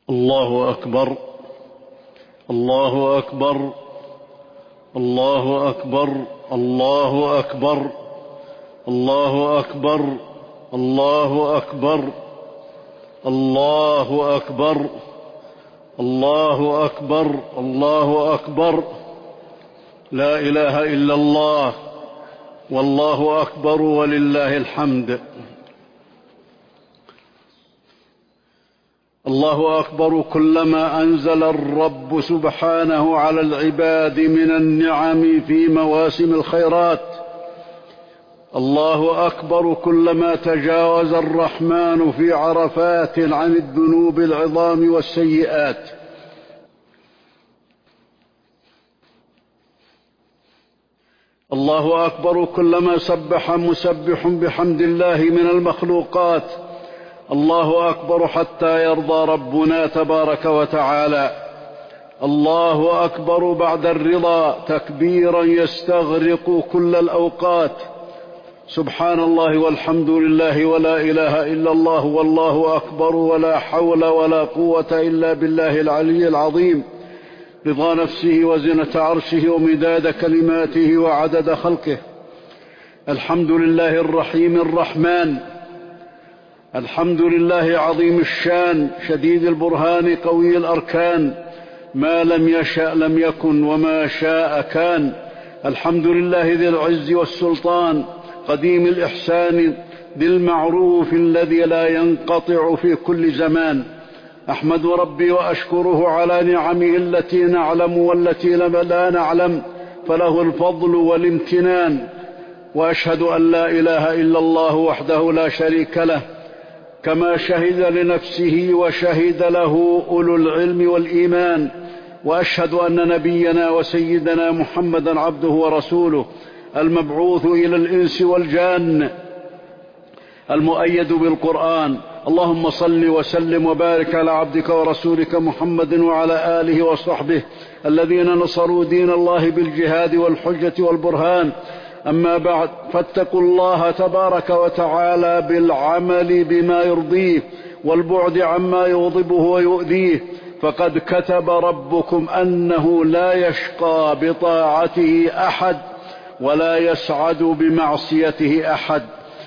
الله أكبر الله أكبر الله أكبر الله أكبر الله أكبر الله أكبر الله أكبر الله أكبر الله أكبر لا إله إلا الله والله أكبر ولله الحمد. الله أكبر كلما أنزل الرب سبحانه على العباد من النعم في مواسم الخيرات. الله أكبر كلما تجاوز الرحمن في عرفات عن الذنوب العظام والسيئات. الله أكبر كلما سبح مسبح بحمد الله من المخلوقات. الله أكبر حتى يرضى ربنا تبارك وتعالى. الله أكبر بعد الرضا تكبيرا يستغرق كل الأوقات. سبحان الله والحمد لله ولا إله إلا الله والله أكبر ولا حول ولا قوة إلا بالله العلي العظيم. رضا نفسه وزنة عرشه ومداد كلماته وعدد خلقه. الحمد لله الرحيم الرحمن. الحمد لله عظيم الشان شديد البرهان قوي الأركان. ما لم يشأ لم يكن وما شاء كان. الحمد لله ذي العز والسلطان قديم الإحسان ذي المعروف الذي لا ينقطع في كل زمان. أحمد ربي وأشكره على نعمه التي نعلم والتي لا نعلم فله الفضل والامتنان. وأشهد أن لا إله إلا الله وحده لا شريك له كما شهد لنفسه وشهد له أولو العلم والإيمان. وأشهد أن نبينا وسيدنا محمدا عبده ورسوله المبعوث إلى الإنس والجان المؤيد بالقرآن. اللهم صل وسلم وبارك على عبدك ورسولك محمد وعلى آله وصحبه الذين نصروا دين الله بالجهاد والحجة والبرهان. أما بعد فاتقوا الله تبارك وتعالى بالعمل بما يرضيه والبعد عما يغضبه ويؤذيه. فقد كتب ربكم أنه لا يشقى بطاعته أحد ولا يسعد بمعصيته أحد.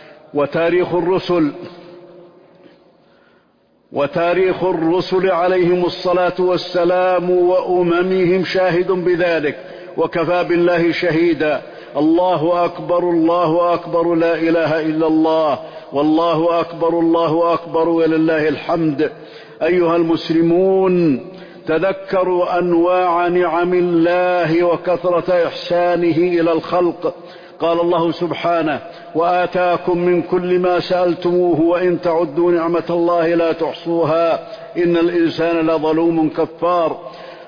وتاريخ الرسل عليهم الصلاة والسلام وأممهم شاهد بذلك وكفى بالله شهيدا. الله أكبر الله أكبر لا إله إلا الله والله أكبر الله أكبر ولله الحمد. أيها المسلمون تذكروا أنواع نعم الله وكثرة إحسانه إلى الخلق. قال الله سبحانه وآتاكم من كل ما سألتموه وإن تعدوا نعمة الله لا تحصوها إن الإنسان لظلوم كفار.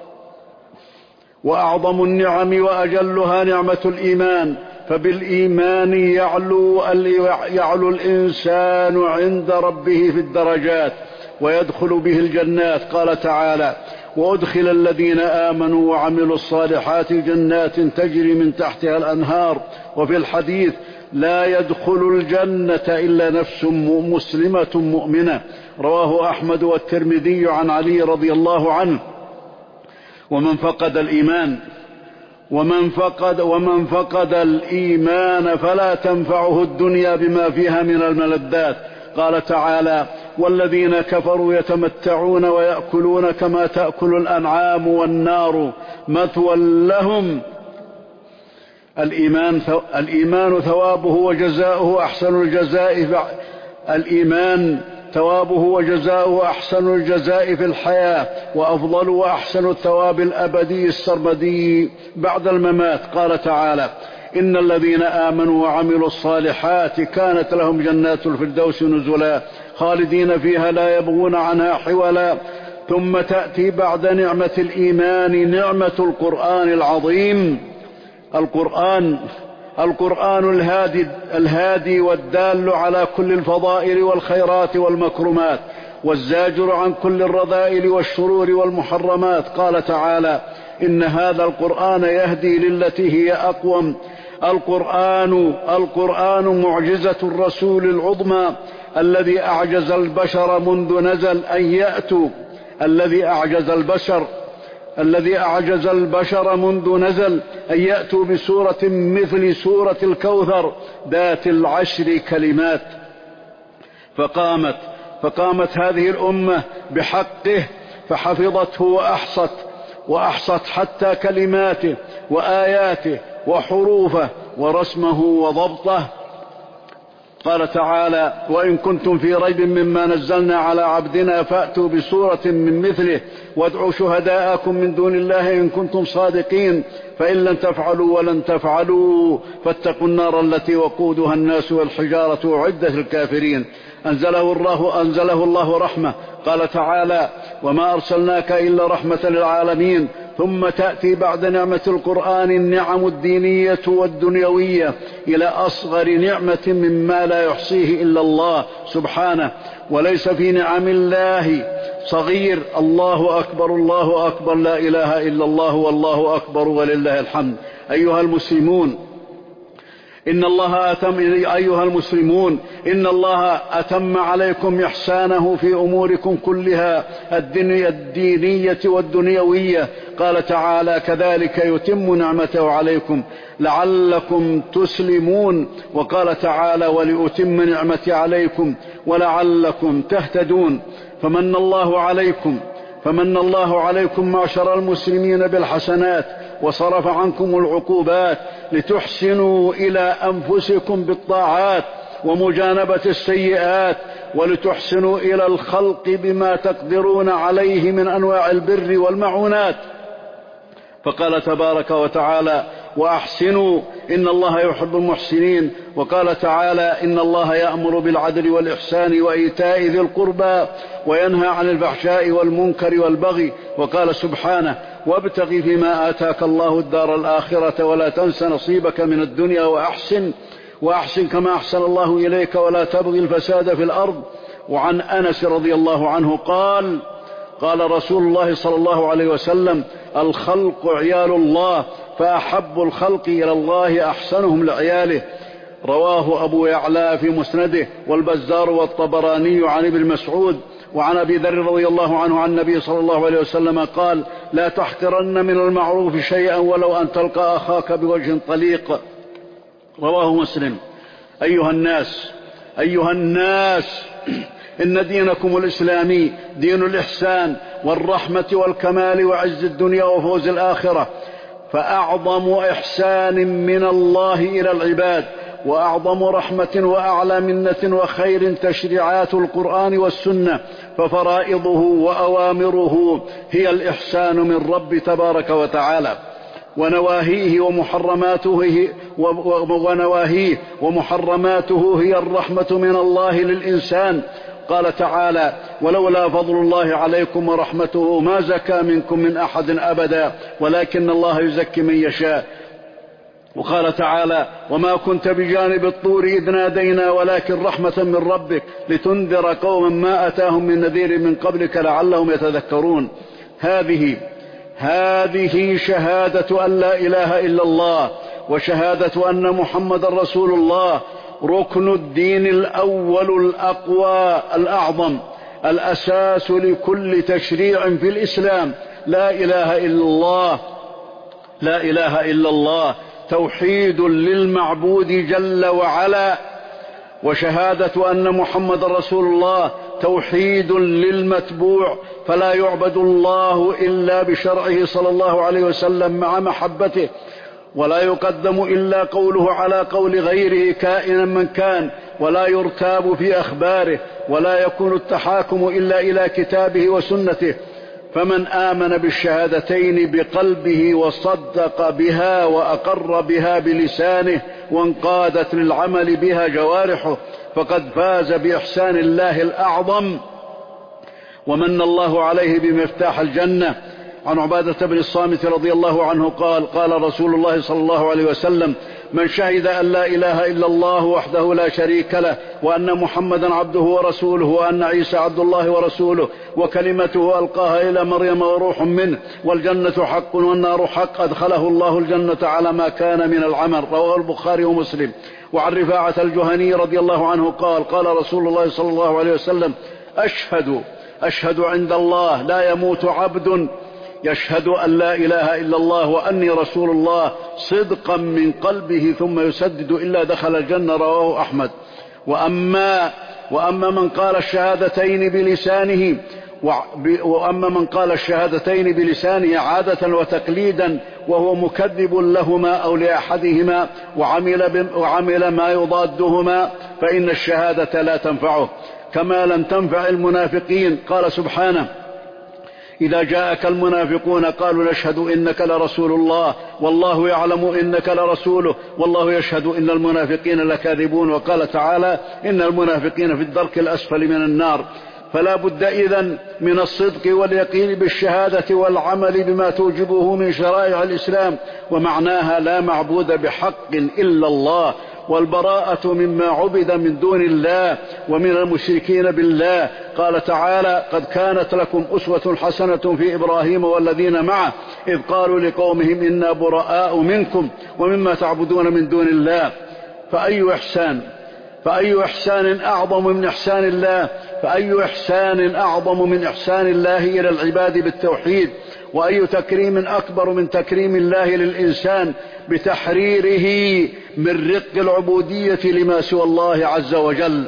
وأعظم النعم وأجلها نعمة الإيمان. فبالإيمان يعلو الإنسان عند ربه في الدرجات ويدخل به الجنات. قال تعالى وأدخل الذين آمنوا وعملوا الصالحات جنات تجري من تحتها الأنهار. وفي الحديث لا يدخل الجنة إلا نفس مسلمة مؤمنة. رواه أحمد والترمذي عن علي رضي الله عنه. ومن فقد الإيمان فلا تنفعه الدنيا بما فيها من الملذات. قال تعالى والذين كفروا يتمتعون ويأكلون كما تأكل الأنعام والنار مثوى لهم. الإيمان ثوابه وجزاؤه أحسن الجزاء. الإيمان ثوابه وجزاؤه أحسن الجزاء في الحياة وأفضل وأحسن الثواب الأبدي السرمدي بعد الممات. قال تعالى إن الذين آمنوا وعملوا الصالحات كانت لهم جنات الفردوس نزلا خالدين فيها لا يبغون عنها حولا. ثم تأتي بعد نعمة الإيمان نعمة القرآن العظيم. القرآن الهادي والدال على كل الفضائل والخيرات والمكرمات والزاجر عن كل الرذائل والشرور والمحرمات. قال تعالى إن هذا القرآن يهدي للتي هي أقوم. القرآن معجزة الرسول العظمى الذي أعجز البشر منذ نزل الذي أعجز البشر منذ نزل أن يأتوا بسورة مثل سورة الكوثر ذات العشر كلمات. فقامت هذه الأمة بحقه فحفظته وأحصت حتى كلماته وآياته وحروفه ورسمه وضبطه. قال تعالى: وإن كنتم في ريب مما نزلنا على عبدنا فأتوا بسورة من مثله وادعوا شهداءكم من دون الله إن كنتم صادقين فإن لم تفعلوا ولن تفعلوا فاتقوا النار التي وقودها الناس والحجارة أعدت للكافرين. أنزله الله رحمة. قال تعالى: وما أرسلناك إلا رحمة للعالمين. ثم تأتي بعد نعمة القرآن النعم الدينية والدنيوية إلى أصغر نعمة مما لا يحصيه إلا الله سبحانه، وليس في نعم الله صغير. الله أكبر الله أكبر، لا إله إلا الله والله أكبر ولله الحمد. أيها المسلمون إن الله أتم عليكم إحسانه في أموركم كلها الدينية والدنيوية. قال تعالى: كذلك يتم نعمته عليكم لعلكم تسلمون. وقال تعالى: ولأتم نعمتي عليكم ولعلكم تهتدون. فمن الله عليكم معشر المسلمين بالحسنات وصرف عنكم العقوبات لتحسنوا إلى أنفسكم بالطاعات ومجانبة السيئات، ولتحسنوا إلى الخلق بما تقدرون عليه من أنواع البر والمعونات. فقال تبارك وتعالى: وأحسنوا إن الله يحب المحسنين. وقال تعالى: إن الله يأمر بالعدل والإحسان وإيتاء ذي القربى وينهى عن الفحشاء والمنكر والبغي. وقال سبحانه: وابتغ فيما آتاك الله الدار الآخرة ولا تنس نصيبك من الدنيا وأحسن كما أحسن الله إليك ولا تبغي الفساد في الأرض. وعن أنس رضي الله عنه قال رسول الله صلى الله عليه وسلم: الخلق عيال الله فأحب الخلق إلى الله أحسنهم لعياله. رواه أبو يعلى في مسنده والبزار والطبراني عن ابن مسعود. وعن أبي ذر رضي الله عنه عن النبي صلى الله عليه وسلم قال: لا تحقرن من المعروف شيئا ولو أن تلقى أخاك بوجه طليق. رواه مسلم. أيها الناس إن دينكم الإسلامي دين الإحسان والرحمة والكمال وعز الدنيا وفوز الآخرة. فأعظم إحسان من الله إلى العباد وأعظم رحمة وأعلى منة وخير تشريعات القرآن والسنة، ففرائضه وأوامره هي الإحسان من رب تبارك وتعالى، ونواهيه ومحرماته هي الرحمة من الله للإنسان. قال تعالى: ولولا فضل الله عليكم ورحمته ما زكى منكم من أحد أبدا ولكن الله يزكي من يشاء. وقال تعالى: وما كنت بجانب الطور إذ نادينا ولكن رحمة من ربك لتنذر قوما ما أتاهم من نذير من قبلك لعلهم يتذكرون. هذه شهادة أن لا إله إلا الله وشهادة أن محمد رسول الله ركن الدين الأول الأقوى الأعظم، الأساس لكل تشريع في الإسلام. لا إله إلا الله توحيد للمعبود جل وعلا، وشهادة أن محمد رسول الله توحيد للمتبوع، فلا يعبد الله إلا بشرعه صلى الله عليه وسلم مع محبته، ولا يقدم إلا قوله على قول غيره كائنا من كان، ولا يرتاب في أخباره، ولا يكون التحاكم إلا إلى كتابه وسنته. فمن آمن بالشهادتين بقلبه وصدق بها وأقر بها بلسانه وانقادت للعمل بها جوارحه فقد فاز بإحسان الله الأعظم ومن الله عليه بمفتاح الجنة. عن عبادة بن الصامت رضي الله عنه قال رسول الله صلى الله عليه وسلم: من شهد أن لا إله إلا الله وحده لا شريك له وأن محمدا عبده ورسوله وأن عيسى عبد الله ورسوله وكلمته ألقاها إلى مريم وروح منه والجنة حق والنار حق أدخله الله الجنة على ما كان من العمل. رواه البخاري ومسلم. وعن رفاعة الجهني رضي الله عنه قال رسول الله صلى الله عليه وسلم: أشهد أشهد عند الله لا يموت عبد يشهد أن لا إله إلا الله وأني رسول الله صدقا من قلبه ثم يسدد إلا دخل الجنة. رواه أحمد. وأما من قال الشهادتين بلسانه عادة وتقليدا وهو مكذب لهما أو لأحدهما وعمل ما يضادهما فإن الشهادة لا تنفعه، كما لم تنفع المنافقين. قال سبحانه: إذا جاءك المنافقون قالوا نشهد إنك لرسول الله والله يعلم إنك لرسوله والله يشهد إن المنافقين لكاذبون. وقال تعالى: إن المنافقين في الدرك الأسفل من النار. فلا بد إذن من الصدق واليقين بالشهادة والعمل بما توجبه من شرائع الإسلام، ومعناها لا معبود بحق إلا الله، والبراءة مما عبد من دون الله ومن المشركين بالله. قال تعالى: قد كانت لكم أسوة حسنة في إبراهيم والذين معه إذ قالوا لقومهم إنا براء منكم ومما تعبدون من دون الله. فأي إحسان أعظم من إحسان الله إلى العباد بالتوحيد، وأي تكريم أكبر من تكريم الله للإنسان بتحريره من رق العبودية لما سوى الله عز وجل.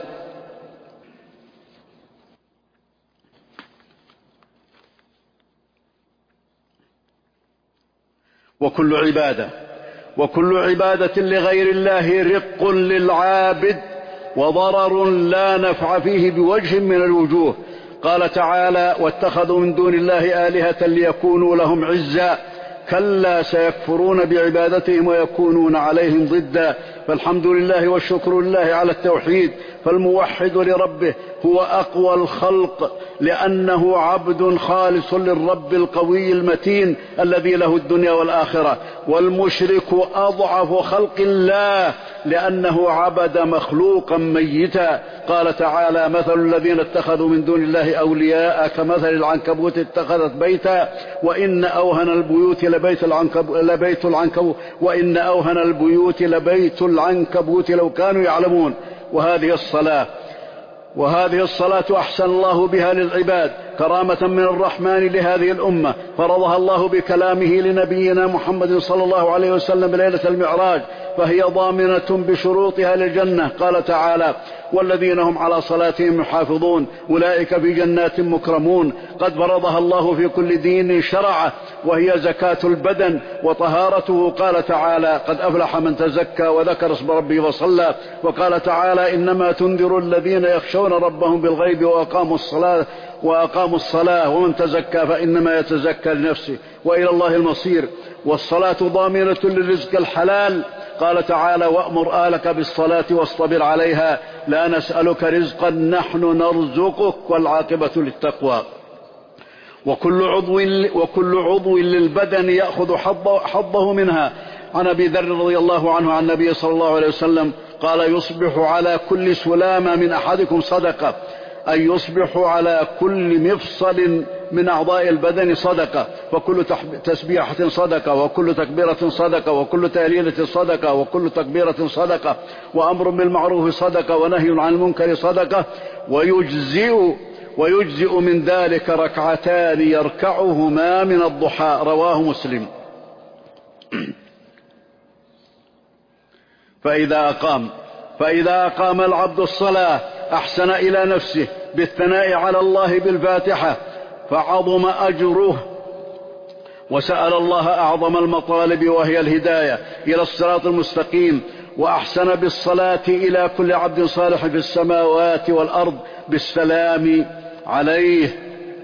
وكل عبادة لغير الله رق للعابد وضرر لا نفع فيه بوجه من الوجوه. قال تعالى: واتخذوا من دون الله آلهة ليكونوا لهم عزا كلا سيكفرون بعبادتهم ويكونون عليهم ضدا. فالحمد لله والشكر لله على التوحيد. فالموحد لربه هو أقوى الخلق لأنه عبد خالص للرب القوي المتين الذي له الدنيا والآخرة. والمشرك أضعف خلق الله لأنه عبد مخلوقا ميتا. قال تعالى: مثل الذين اتخذوا من دون الله أولياء كمثل العنكبوت اتخذت بيتا وإن أوهن البيوت لبيت العنكبوت لو كانوا يعلمون. وهذه الصلاة أحسن الله بها للعباد كرامة من الرحمن لهذه الأمة، فرضها الله بكلامه لنبينا محمد صلى الله عليه وسلم ليلة المعراج، فهي ضامنة بشروطها للجنة. قال تعالى: والذين هم على صلاتهم يحافظون أولئك في جنات مكرمون. قد فرضها الله في كل دين شرعه، وهي زكاة البدن وطهارته. قال تعالى: قد أفلح من تزكى وذكر اسم ربه وصلى. وقال تعالى: إنما تنذر الذين يخشون ربهم بالغيب وأقاموا الصلاة ومن تزكى فإنما يتزكى لنفسه وإلى الله المصير. والصلاة ضامنة للرزق الحلال. قال تعالى: وأمر أهلك بالصلاة واصطبر عليها لا نسألك رزقا نحن نرزقك والعاقبة للتقوى. وكل عضو للبدن يأخذ حظه منها. عن أبي ذر رضي الله عنه عن النبي صلى الله عليه وسلم قال: يصبح على كل سلامة من أحدكم صدقة، أي يصبح على كل مفصل من أعضاء البدن صدقة، وكل تسبيحة صدقة، وكل تكبيرة صدقة، وكل تهليلة صدقة، وكل تكبيرة صدقة، وأمر بالمعروف صدقة، ونهي عن المنكر صدقة، ويجزئ من ذلك ركعتان يركعهما من الضحى. رواه مسلم. فإذا أقام العبد الصلاة أحسن إلى نفسه بالثناء على الله بالفاتحة فعظم أجره، وسأل الله أعظم المطالب وهي الهداية إلى الصراط المستقيم، وأحسن بالصلاة إلى كل عبد صالح في السماوات والأرض بالسلام عليه.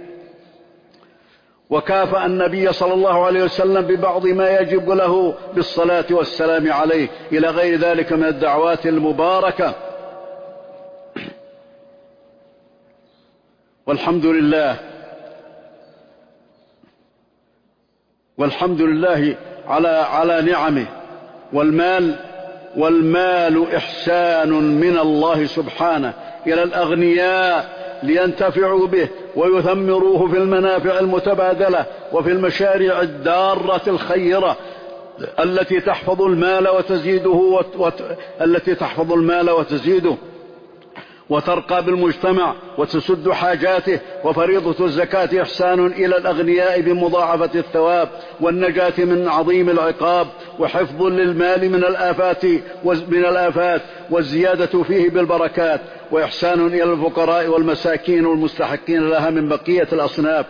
وكافأ النبي صلى الله عليه وسلم ببعض ما يجب له بالصلاة والسلام عليه إلى غير ذلك من الدعوات المباركة. والحمد لله على نعمه. والمال إحسان من الله سبحانه إلى الأغنياء لينتفعوا به ويثمروه في المنافع المتبادلة وفي المشاريع الدارة الخيرة التي تحفظ المال وتزيده وترقى بالمجتمع وتسد حاجاته. وفريضة الزكاة إحسان إلى الأغنياء بمضاعفة الثواب والنجاة من عظيم العقاب، وحفظ للمال من الآفات والزيادة فيه بالبركات، وإحسان إلى الفقراء والمساكين والمستحقين لها من بقية الأصناف.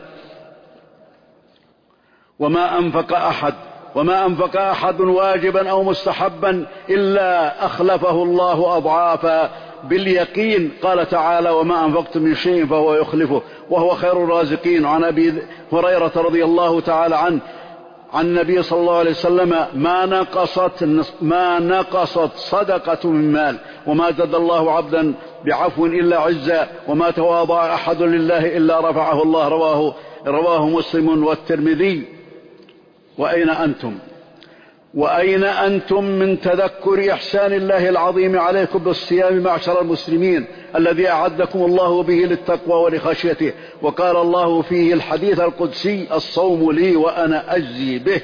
وما أنفق أحد واجبا أو مستحبا إلا أخلفه الله أضعافا باليقين. قال تعالى: وما أنفقتم من شيء فهو يخلفه وهو خير الرازقين. عن أبي هريرة رضي الله تعالى عنه عن النبي صلى الله عليه وسلم: ما نقصت صدقة من مال، وما زاد الله عبدا بعفو إلا عزا، وما تواضع أحد لله إلا رفعه الله. رواه مسلم والترمذي. وأين أنتم من تذكر إحسان الله العظيم عليكم بالصيام معشر المسلمين الذي أعدكم الله به للتقوى ولخشيته؟ وقال الله فيه الحديث القدسي: الصوم لي وأنا أجزي به.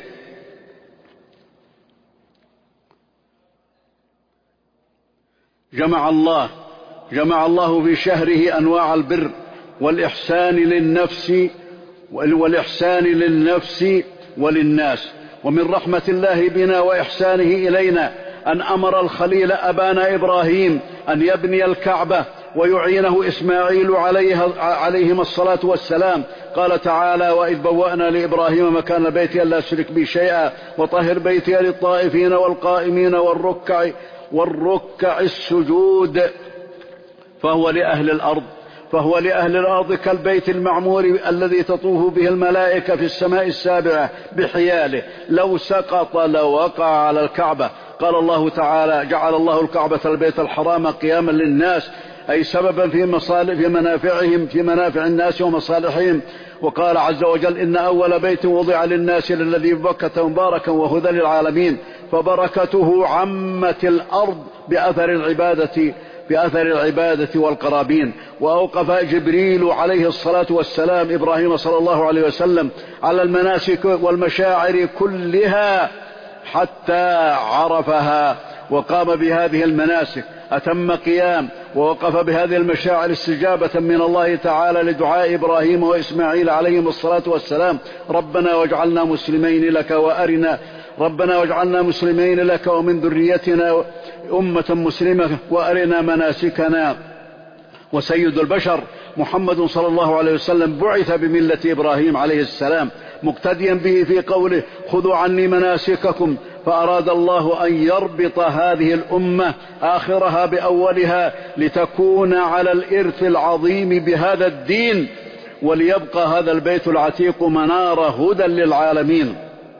جمع الله في شهره أنواع البر والإحسان للنفس وللناس. ومن رحمة الله بنا وإحسانه إلينا أن أمر الخليل أبانا إبراهيم أن يبني الكعبة ويعينه إسماعيل عليهما الصلاة والسلام. قال تعالى: وإذ بوأنا لإبراهيم مكان البيت ألا تشرك بي شيئا وطهر بيتي للطائفين والقائمين والركع السجود. فهو لأهل الأرض كالبيت المعمور الذي تطوف به الملائكة في السماء السابعة بحياله، لو سقط لوقع على الكعبة. قال الله تعالى: جعل الله الكعبة البيت الحرام قياما للناس، أي سببا في منافع الناس ومصالحهم. وقال عز وجل: إن أول بيت وضع للناس للذي ببكة مباركا وهدى للعالمين. فبركته عمت الأرض بأثر العبادة والقرابين. وأوقف جبريل عليه الصلاة والسلام إبراهيم صلى الله عليه وسلم على المناسك والمشاعر كلها حتى عرفها، وقام بهذه المناسك أتم قيام، ووقف بهذه المشاعر استجابة من الله تعالى لدعاء إبراهيم وإسماعيل عليهم الصلاة والسلام: ربنا واجعلنا مسلمين لك ومن ذريتنا أمة مسلمة وأرنا مناسكنا. وسيد البشر محمد صلى الله عليه وسلم بعث بملة إبراهيم عليه السلام مقتديا به في قوله: خذوا عني مناسككم. فأراد الله أن يربط هذه الأمة آخرها بأولها لتكون على الإرث العظيم بهذا الدين، وليبقى هذا البيت العتيق منار هدى للعالمين،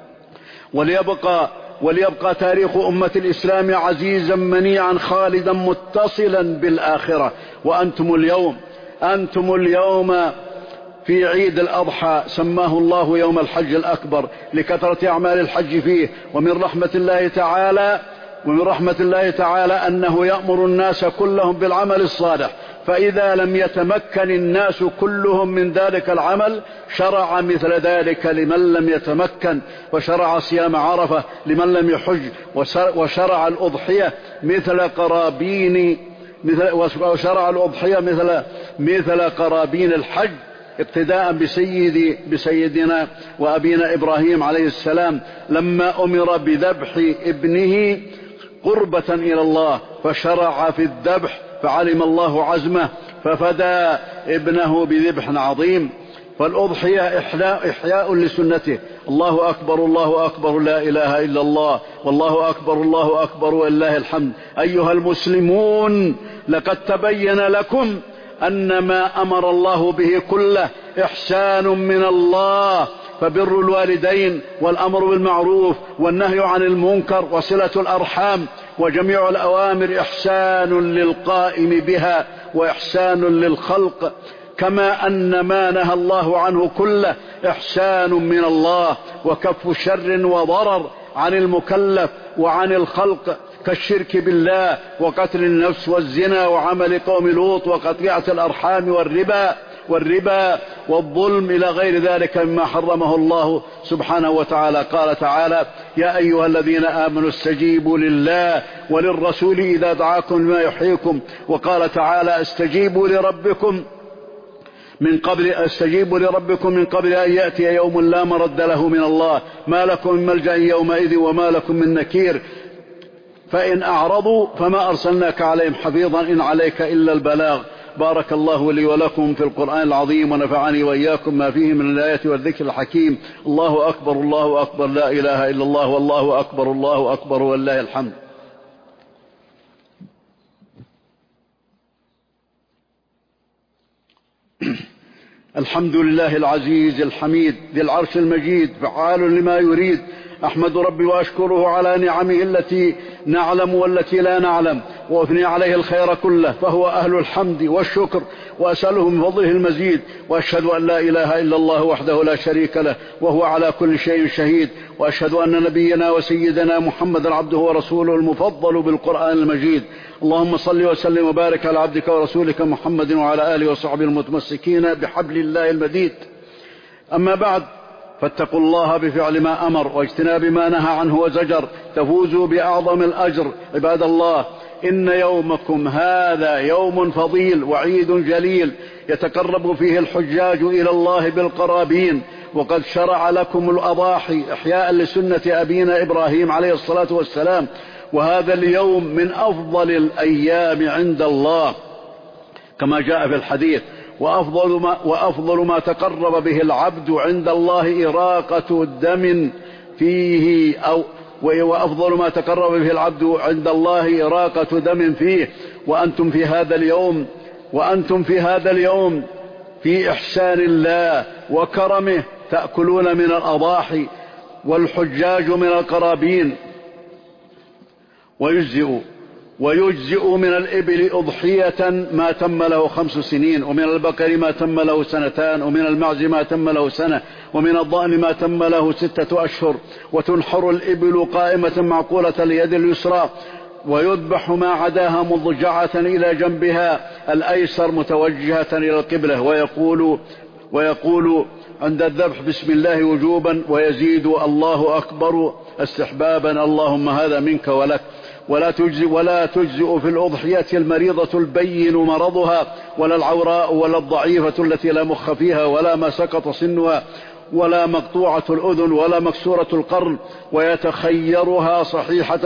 وليبقى تاريخ أمة الإسلام عزيزا منيعا خالدا متصلا بالآخرة. وأنتم اليوم في عيد الأضحى سماه الله يوم الحج الأكبر لكثرة أعمال الحج فيه. ومن رحمة الله تعالى أنه يأمر الناس كلهم بالعمل الصالح، فإذا لم يتمكن الناس كلهم من ذلك العمل شرع مثل ذلك لمن لم يتمكن، وشرع صيام عرفة لمن لم يحج، وشرع الأضحية مثل قرابين الحج اقتداء بسيدنا وأبينا إبراهيم عليه السلام لما أمر بذبح ابنه قربة إلى الله، فشرع في الذبح فعلم الله عزمه ففدى ابنه بذبح عظيم. فالأضحية إحياء لسنته. الله أكبر الله أكبر لا إله إلا الله، والله أكبر ولله الحمد. أيها المسلمون، لقد تبين لكم أن ما أمر الله به كله إحسان من الله، فبر الوالدين والأمر بالمعروف والنهي عن المنكر وصلة الأرحام وجميع الأوامر إحسان للقائم بها وإحسان للخلق، كما أن ما نهى الله عنه كله إحسان من الله وكف شر وضرر عن المكلف وعن الخلق، كالشرك بالله وقتل النفس والزنا وعمل قوم لوط وقطيعة الأرحام والربا والظلم إلى غير ذلك مما حرمه الله سبحانه وتعالى. قال تعالى: يا أيها الذين آمنوا استجيبوا لله وللرسول إذا دعاكم لما يحييكم. وقال تعالى استجيبوا لربكم من قبل أن يأتي يوم لا مرد له من الله ما لكم من ملجأ يومئذ وما لكم من نكير. فإن أعرضوا فما أرسلناك عليهم حفيظا إن عليك إلا البلاغ. بارك الله لي ولكم في القرآن العظيم ونفعني وإياكم ما فيه من الآيات والذكر الحكيم. الله أكبر الله أكبر لا إله إلا الله والله أكبر الله أكبر ولله الحمد. الحمد لله العزيز الحميد ذي العرش المجيد فعال لما يريد. أحمد ربي وأشكره على نعمه التي نعلم والتي لا نعلم وأثني عليه الخير كله فهو أهل الحمد والشكر وأسأله من فضله المزيد. وأشهد أن لا إله إلا الله وحده لا شريك له وهو على كل شيء شهيد. وأشهد أن نبينا وسيدنا محمد عبده ورسوله المفضل بالقرآن المجيد. اللهم صل وسلم وبارك على عبدك ورسولك محمد وعلى آله وصحبه المتمسكين بحبل الله المديد. أما بعد فاتقوا الله بفعل ما أمر واجتناب ما نهى عنه وزجر تفوزوا بأعظم الأجر. عباد الله إن يومكم هذا يوم فضيل وعيد جليل يتقرب فيه الحجاج إلى الله بالقرابين. وقد شرع لكم الأضاحي إحياء لسنة أبينا إبراهيم عليه الصلاة والسلام. وهذا اليوم من أفضل الأيام عند الله كما جاء في الحديث. وأفضل ما تقرب به العبد عند الله إراقة دم فيه وأفضل ما تقرب به العبد عند الله إراقة دم فيه. وأنتم في هذا اليوم في إحسان الله وكرمه تأكلون من الأضاحي والحجاج من القرابين. ويجزئ من الإبل أضحية ما تم له 5 سنين ومن البقر ما تم له 2 سنين ومن المعز ما تم له 1 سنة ومن الضأن ما تم له 6 أشهر. وتنحر الإبل قائمة معقولة اليد اليسرى ويذبح ما عداها مضجعة إلى جنبها الأيسر متوجهة إلى القبلة ويقول عند الذبح بسم الله وجوبا ويزيد الله أكبر استحبابا اللهم هذا منك ولك. ولا تجزئ في الأضحية المريضة البين مرضها ولا العوراء ولا الضعيفة التي لا مخ فيها ولا ما سقط سنها ولا مقطوعة الأذن ولا مكسورة القرن ويتخيرها صحيحة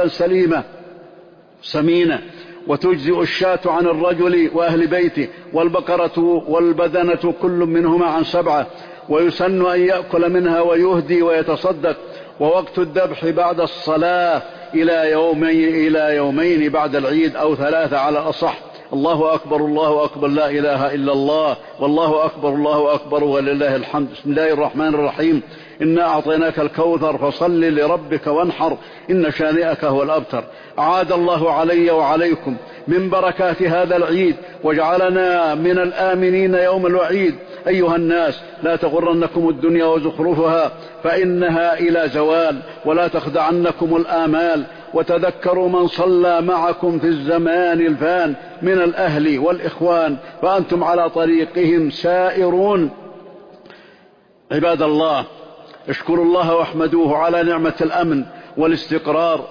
سمينة. وتجزئ الشاة عن الرجل وأهل بيته والبقرة والبدنة كل منهما عن 7. ويسن أن يأكل منها ويهدي ويتصدق. ووقت الذبح بعد الصلاة إلى يومين بعد العيد أو 3 على الأصح. الله أكبر الله أكبر لا إله إلا الله والله أكبر الله أكبر ولله الحمد. بسم الله الرحمن الرحيم. إنا أعطيناك الكوثر فصل لربك وانحر إن شانئك هو الأبتر. أعاد الله علي وعليكم من بركات هذا العيد وجعلنا من الآمنين يوم الوعيد. أيها الناس لا تغرنكم الدنيا وزخرفها فإنها إلى زوال ولا تخدعنكم الآمال. وتذكروا من صلى معكم في الزمان الفان من الأهل والإخوان فأنتم على طريقهم سائرون. عباد الله اشكروا الله واحمدوه على نعمة الأمن والاستقرار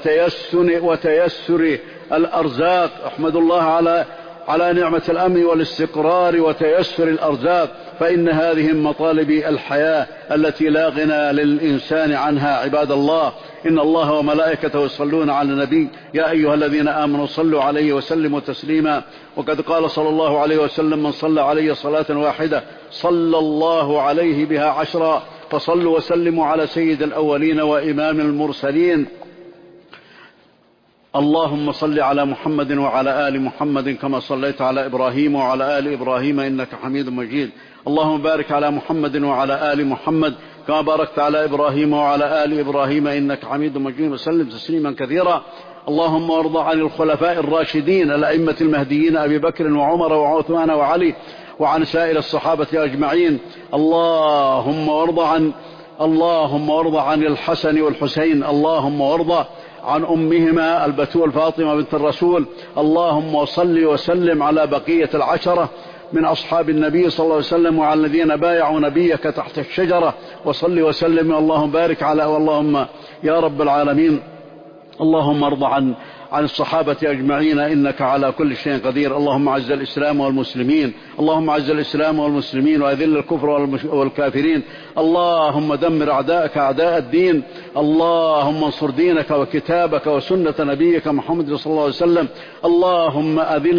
وتيسر الأرزاق. احمدوا الله على نعمة الأمن والاستقرار وتيسر الأرزاق فإن هذه من مطالب الحياة التي لا غنى للإنسان عنها. عباد الله إن الله وملائكته يصلون على النبي يا أيها الذين آمنوا صلوا عليه وسلموا تسليما. وقد قال صلى الله عليه وسلم من صلى عليه صلاة واحدة صلى الله عليه بها 10. فصلوا وسلموا على سيد الأولين وإمام المرسلين. اللهم صل على محمد وعلى آل محمد كما صليت على إبراهيم وعلى آل إبراهيم إنك حميد مجيد. اللهم بارك على محمد وعلى آل محمد كما باركت على إبراهيم وعلى آل إبراهيم إنك حميد مجيد وسلم تسليما كثيرا. اللهم وارض عن الخلفاء الراشدين الأئمة المهديين أبي بكر وعمر وعثمان وعلي وعن سائر الصحابة أجمعين. اللهم وارض عن الحسن والحسين. اللهم وارض عن أمهما البتول فاطمة بنت الرسول. اللهم صل وسلم على بقية 10 من أصحاب النبي صلى الله عليه وسلم وعلى الذين بايعوا نبيك تحت الشجرة، وصل وسلم اللهم بارك على اللهم يا رب العالمين اللهم ارض عن الصحابة أجمعين إنك على كل شيء قدير. اللهم عز الإسلام والمسلمين، اللهم عز الإسلام والمسلمين وأذل الكفر والكافرين. اللهم دمر أعداءك أعداء الدين. اللهم انصر دينك وكتابك وسنة نبيك محمد صلى الله عليه وسلم. اللهم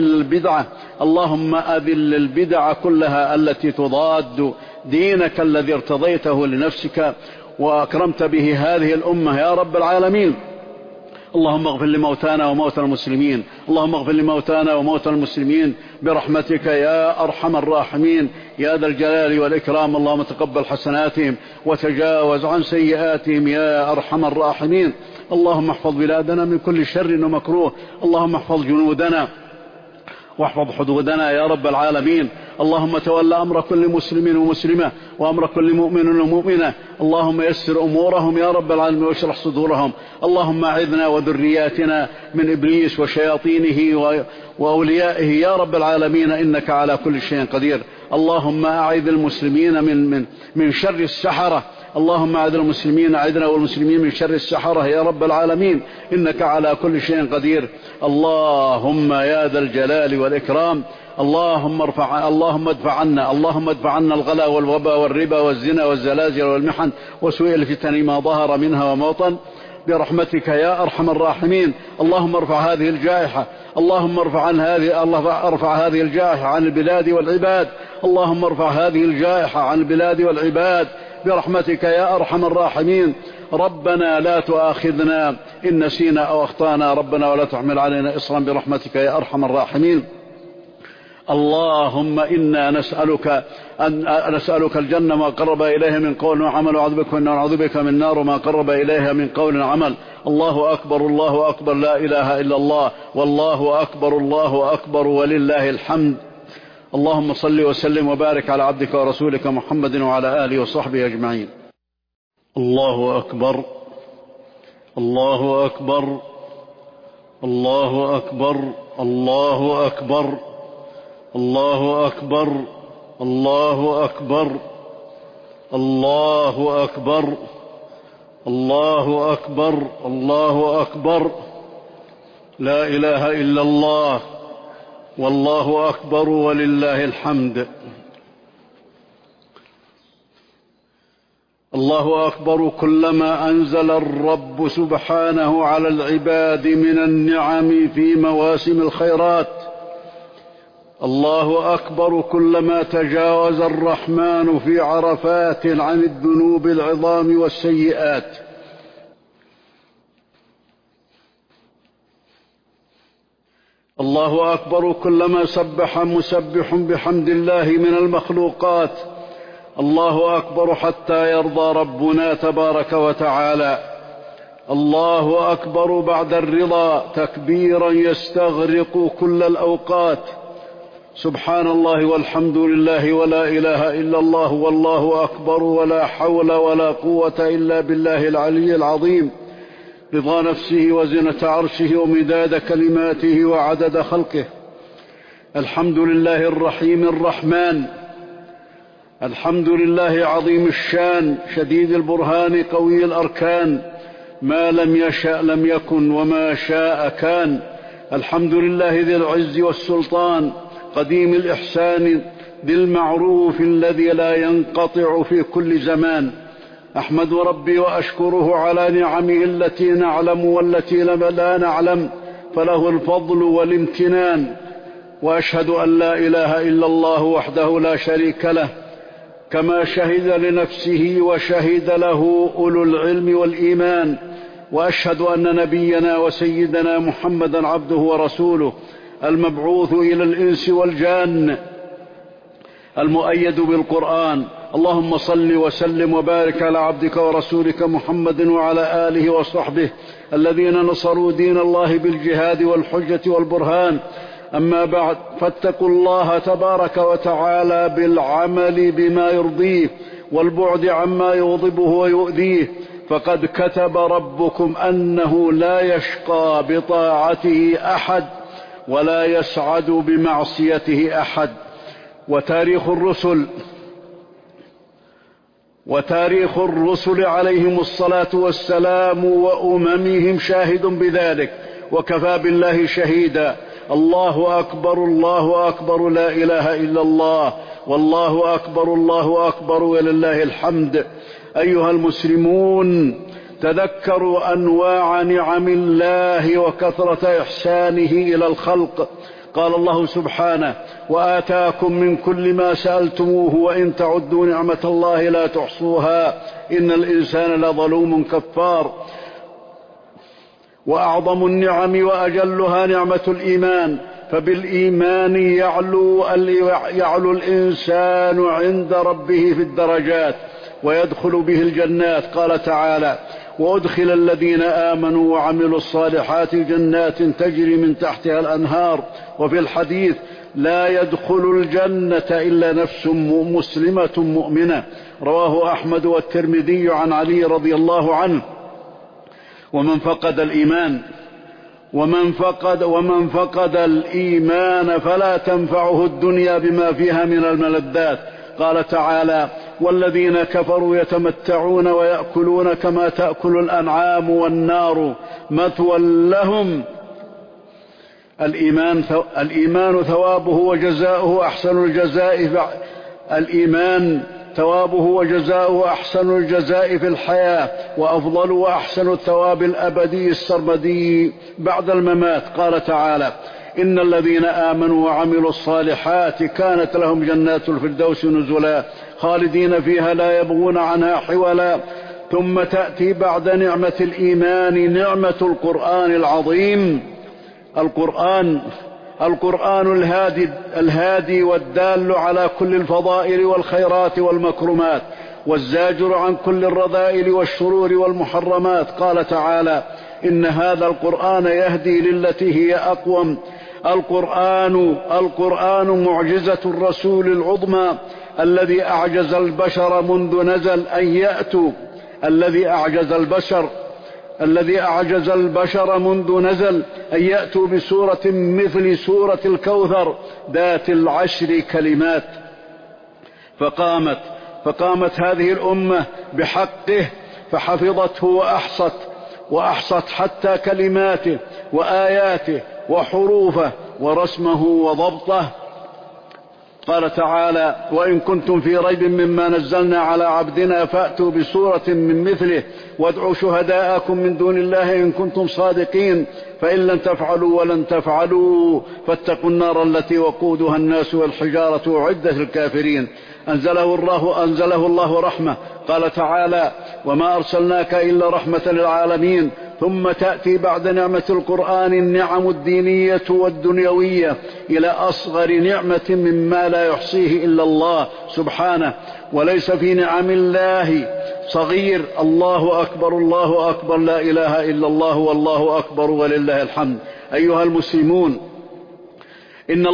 أذل البدع كلها التي تضاد دينك الذي ارتضيته لنفسك وأكرمت به هذه الأمة يا رب العالمين. اللهم اغفر لموتانا وموتى المسلمين، اللهم اغفر لموتانا وموتى المسلمين برحمتك يا أرحم الراحمين يا ذا الجلال والإكرام. اللهم تقبل حسناتهم وتجاوز عن سيئاتهم يا أرحم الراحمين. اللهم احفظ بلادنا من كل شر ومكروه، اللهم احفظ جنودنا واحفظ حدودنا يا رب العالمين. اللهم تولى أمر كل مسلم ومسلمة وأمر كل مؤمن ومؤمنة. اللهم يسر أمورهم يا رب العالمين واشرح صدورهم. اللهم أعذنا وذرياتنا من إبليس وشياطينه وأوليائه يا رب العالمين إنك على كل شيء قدير. اللهم أعذ المسلمين من شر السحرة. اللهم أعذ المسلمين، أعذنا والمسلمين من شر السحرة يا رب العالمين إنك على كل شيء قدير. اللهم يا ذا الجلال والإكرام اللهم ادفع عنا الغلا والوباء والربا والزنا والزلازل والمحن وسوء الفتن ما ظهر منها وما بطن برحمتك يا أرحم الراحمين. اللهم ارفع هذه الجائحة، اللهم ارفع هذه الجائحة عن البلاد والعباد. اللهم ارفع هذه الجائحة عن البلاد والعباد برحمتك يا أرحم الراحمين. ربنا لا تؤاخذنا إن نسينا أو أخطأنا، ربنا ولا تحمل علينا إصرا برحمتك يا أرحم الراحمين. اللهم إنا نسألك الجنة ما قرب إليها من قول وعمل، ونعوذ بك من النار ما قرب إليها من قول وعمل. الله أكبر الله أكبر، لا إله إلا الله، والله أكبر الله أكبر ولله الحمد. اللهم صل وسلم وبارك على عبدك ورسولك محمد وعلى آله وصحبه أجمعين. الله أكبر الله أكبر الله أكبر الله أكبر الله أكبر الله أكبر الله أكبر الله أكبر الله أكبر. لا إله إلا الله والله أكبر ولله الحمد. الله أكبر كلما أنزل الرب سبحانه على العباد من النعم في مواسم الخيرات. الله أكبر كلما تجاوز الرحمن في عرفات عن الذنوب العظام والسيئات. الله أكبر كلما سبح مسبح بحمد الله من المخلوقات. الله أكبر حتى يرضى ربنا تبارك وتعالى. الله أكبر بعد الرضا تكبيرا يستغرق كل الأوقات. سبحان الله والحمد لله ولا إله إلا الله والله أكبر ولا حول ولا قوة إلا بالله العلي العظيم. رضا نفسه وزنة عرشه ومداد كلماته وعدد خلقه. الحمد لله الرحيم الرحمن. الحمد لله عظيم الشان شديد البرهان قوي الأركان. ما لم يشأ لم يكن وما شاء كان. الحمد لله ذي العز والسلطان قديم الإحسان ذي المعروف الذي لا ينقطع في كل زمان. أحمد ربي وأشكره على نعمه التي نعلم والتي لا نعلم، فله الفضل والامتنان. وأشهد أن لا إله إلا الله وحده لا شريك له، كما شهد لنفسه وشهد له أولو العلم والإيمان. وأشهد أن نبينا وسيدنا محمدا عبده ورسوله المبعوث إلى الإنس والجان المؤيد بالقرآن. اللهم صل وسلم وبارك على عبدك ورسولك محمد وعلى آله وصحبه الذين نصروا دين الله بالجهاد والحجة والبرهان. أما بعد، فاتقوا الله تبارك وتعالى بالعمل بما يرضيه والبعد عما يغضبه ويؤذيه. فقد كتب ربكم أنه لا يشقى بطاعته أحد ولا يسعد بمعصيته أحد. وتاريخ الرسل عليهم الصلاة والسلام وأممهم شاهد بذلك، وكفى بالله شهيدا. الله أكبر الله أكبر، لا إله إلا الله، والله أكبر الله أكبر، ولله الحمد. أيها المسلمون، تذكروا أنواع نعم الله وكثرة إحسانه إلى الخلق. قال الله سبحانه: وآتاكم من كل ما سألتموه وإن تعدوا نعمة الله لا تحصوها إن الإنسان لظلوم كفار. وأعظم النعم وأجلها نعمة الإيمان، فبالإيمان يعلو الإنسان عند ربه في الدرجات ويدخل به الجنات. قال تعالى: وأدخل الذين آمنوا وعملوا الصالحات جنات تجري من تحتها الأنهار. وفي الحديث: لا يدخل الجنة إلا نفس مسلمة مؤمنة. رواه أحمد والترمذي عن علي رضي الله عنه. ومن فقد الإيمان فلا تنفعه الدنيا بما فيها من الملذات. قال تعالى: والذين كفروا يتمتعون ويأكلون كما تأكل الأنعام والنار مثوى لهم. الإيمان ثوابه وجزاؤه أحسن الجزاء في الحياة، وأفضل وأحسن الثواب الأبدي السرمدي بعد الممات. قال تعالى: إن الذين آمنوا وعملوا الصالحات كانت لهم جنات الفردوس نزلا خالدين فيها لا يبغون عنها حولا. ثم تأتي بعد نعمة الإيمان نعمة القرآن العظيم. القرآن الهادي والدال على كل الفضائل والخيرات والمكرمات، والزاجر عن كل الرذائل والشرور والمحرمات. قال تعالى: إن هذا القرآن يهدي للتي هي أقوم. القرآن معجزة الرسول العظمى الذي أعجز البشر منذ نزل أن يأتوا بسورة مثل سورة الكوثر ذات العشر كلمات. فقامت هذه الأمة بحقه فحفظته وأحصت حتى كلماته وآياته وحروفه ورسمه وضبطه. قال تعالى: وإن كنتم في ريب مما نزلنا على عبدنا فأتوا بسورة من مثله وادعوا شهداءكم من دون الله إن كنتم صادقين فإن لم تفعلوا ولن تفعلوا فاتقوا النار التي وقودها الناس والحجارة أعدت للكافرين. أنزله الله رحمة. قال تعالى: وما أرسلناك إلا رحمة للعالمين. ثم تأتي بعد نعمة القرآن النعم الدينية والدنيوية إلى أصغر نعمة مما لا يحصيه إلا الله سبحانه، وليس في نعم الله صغير. الله أكبر الله أكبر، لا إله إلا الله، والله أكبر ولله الحمد. أيها المسلمون، إن